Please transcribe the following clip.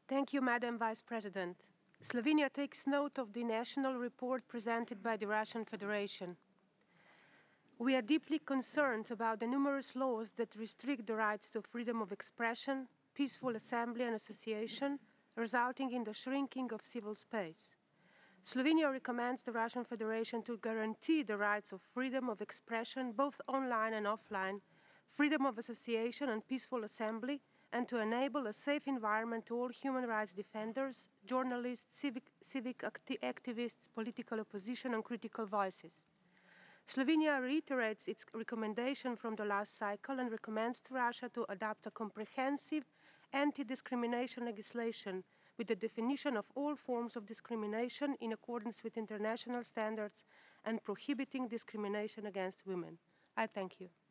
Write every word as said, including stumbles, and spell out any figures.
Thank you, Madam Vice President. Slovenia takes note of the national report presented by the Russian Federation. We are deeply concerned about the numerous laws that restrict the rights to freedom of expression, peaceful assembly and association, resulting in the shrinking of civil space. Slovenia recommends the Russian Federation to guarantee the rights of freedom of expression, both online and offline, freedom of association and peaceful assembly, and to enable a safe environment to all human rights defenders, journalists, civic, civic acti activists, political opposition and critical voices. Slovenia reiterates its recommendation from the last cycle and recommends to Russia to adopt a comprehensive anti-discrimination legislation with the definition of all forms of discrimination in accordance with international standards and prohibiting discrimination against women. I thank you.